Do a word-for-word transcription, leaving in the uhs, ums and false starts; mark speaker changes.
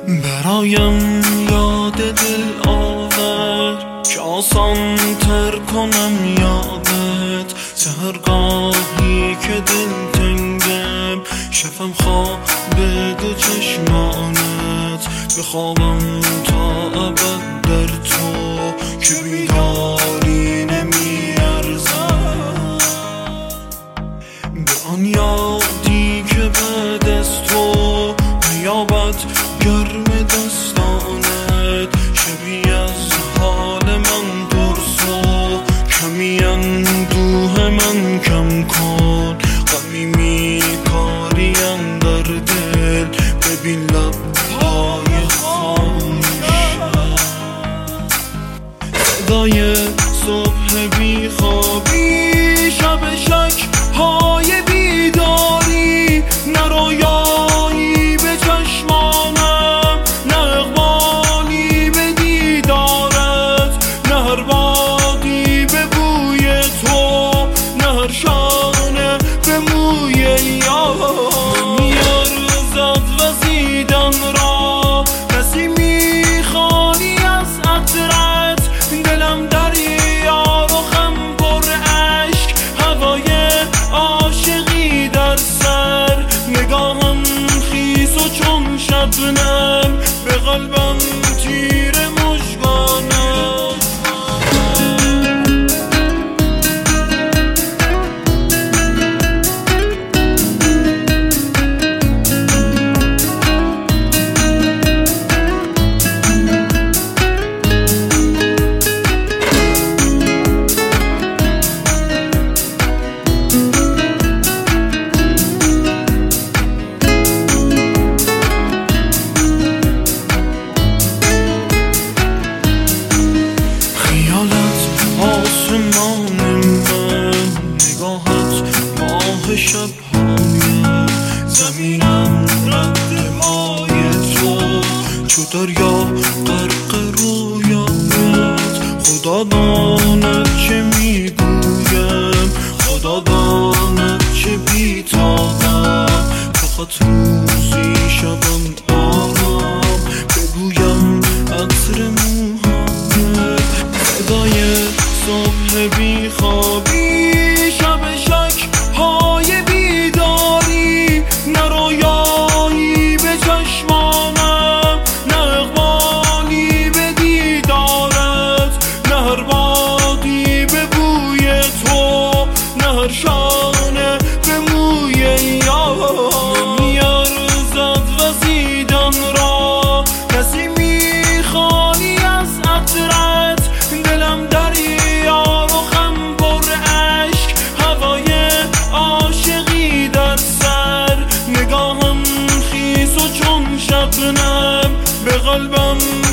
Speaker 1: برایم یاد دل آور که آسان تر کنم یادت. سحرگاهی که دل تنگم شفم خواب دو چشمانت. بخوابم تا ابد در تو که بیداری نمی ارزد. به آن یادی که بعد از تو میابد گرم دستانت. شبیه از حال من پرسو کمی اندوه من کم کن. غمی میکاریم در دل ببین لبهای خاموشم. صدای صبح بی خوابی شب شک های بیداری. نه رویایی به چشمانم نه اقبالی به دیدارت. نه هر بادی به بوی تو نه هر شانه به موی یار. میارزد وزیدن را نسیمی خالی از عطرت. دلم دریا و خم پر عشق هوای عاشقی در سر. نگاهم خیس و چون شبنم به قلبم تیر مژگانم. آسمان من نگاهت ماه شبهای زمینم رد مای تو. چو دریا غرق رویانت خدا داند چه میگویم. خدا داند چه بیتابم. فقط روزی شبم آرام بگویم عطر موهایت. صدای صبح بی خوابی شب شک های بیداری. نه رویایی به چشمانم نه اقبالی به دیدارت. نه هر بادی به بوی تو نه هر شانه به موی یار. میارزد وزیدن را نسیمی خالی از عطرت. دلم دریا و خم پر عشق هوای عاشقی در سر. نگاهم خیس و چون شبنم به قلبم